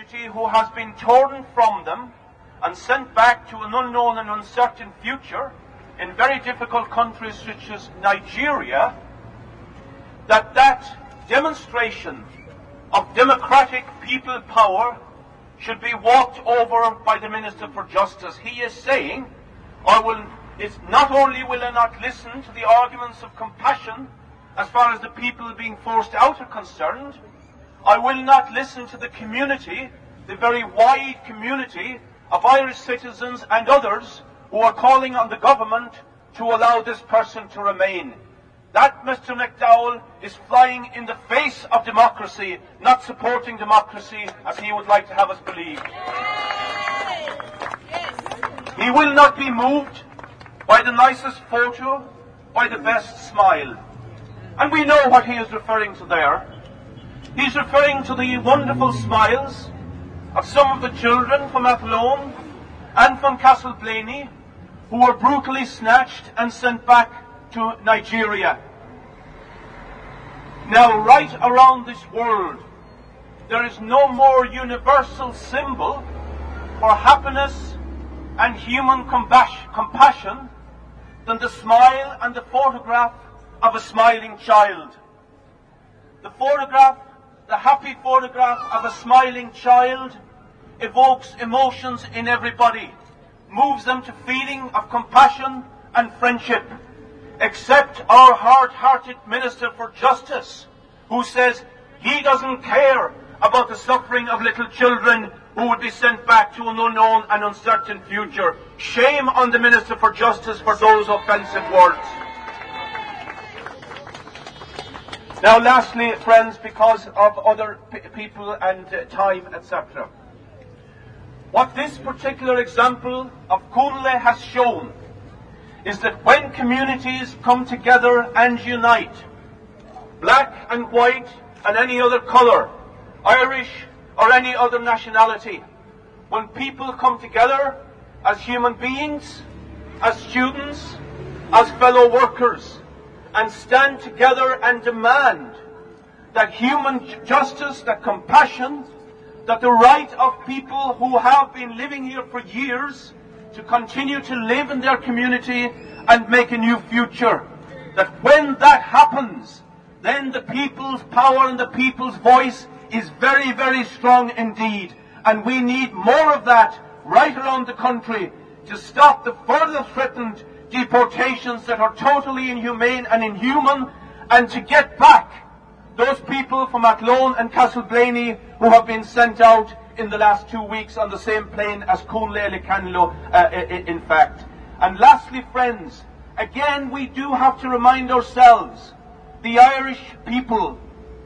community who has been torn from them and sent back to an unknown and uncertain future in very difficult countries such as Nigeria, that demonstration of democratic people power should be walked over by the Minister for Justice. He is saying, not only will I not listen to the arguments of compassion as far as the people being forced out are concerned, I will not listen to the community, the very wide community of Irish citizens and others who are calling on the government to allow this person to remain. That, Mr. McDowell, is flying in the face of democracy, not supporting democracy as he would like to have us believe. He will not be moved by the nicest photo, by the best smile. And we know what he is referring to there. He's referring to the wonderful smiles of some of the children from Athlone and from Castleblaney who were brutally snatched and sent back to Nigeria. Now, right around this world, there is no more universal symbol for happiness and human compassion than the smile and the photograph of a smiling child. The photograph, the happy photograph of a smiling child, evokes emotions in everybody, moves them to feeling of compassion and friendship, except our hard-hearted Minister for Justice, who says he doesn't care about the suffering of little children who would be sent back to an unknown and uncertain future. Shame on the Minister for Justice for those offensive words. Now, lastly, friends, because of other people and time, etc., what this particular example of Cúnla has shown is that when communities come together and unite, black and white and any other colour, Irish or any other nationality, when people come together as human beings, as students, as fellow workers, and stand together and demand that human justice, that compassion, that the right of people who have been living here for years to continue to live in their community and make a new future, that when that happens, then the people's power and the people's voice is very, very strong indeed. And we need more of that right around the country to stop the further threatened deportations that are totally inhumane and inhuman, and to get back those people from Athlone and Castleblaney who have been sent out in the last 2 weeks on the same plane as Cúnla Ilicanlo, in fact. And lastly, friends, again we do have to remind ourselves, the Irish people,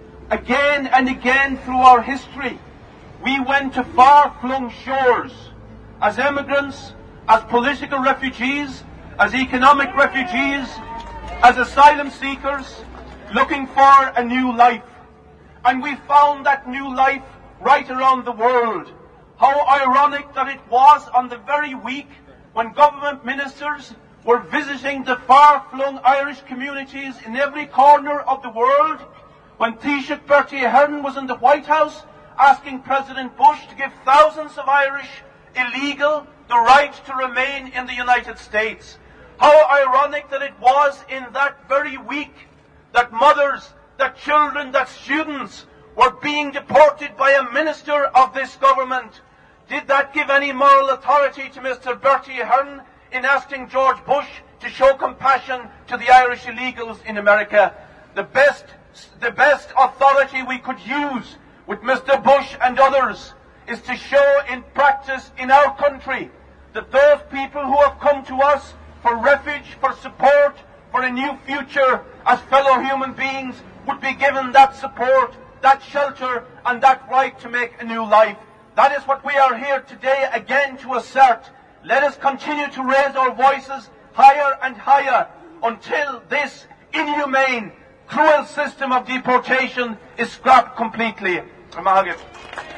again and again through our history, we went to far-flung shores as emigrants, as political refugees, as economic refugees, as asylum seekers, looking for a new life. And we found that new life right around the world. How ironic that it was on the very week when government ministers were visiting the far-flung Irish communities in every corner of the world, when Taoiseach Bertie Ahern was in the White House asking President Bush to give thousands of Irish illegal the right to remain in the United States. How ironic that it was in that very week that mothers, that children, that students were being deported by a minister of this government. Did that give any moral authority to Mr. Bertie Ahern in asking George Bush to show compassion to the Irish illegals in America? The best authority we could use with Mr. Bush and others is to show in practice in our country that those people who have come to us for refuge, for support, for a new future as fellow human beings would be given that support, that shelter and that right to make a new life. That is what we are here today again to assert. Let us continue to raise our voices higher and higher until this inhumane, cruel system of deportation is scrapped completely.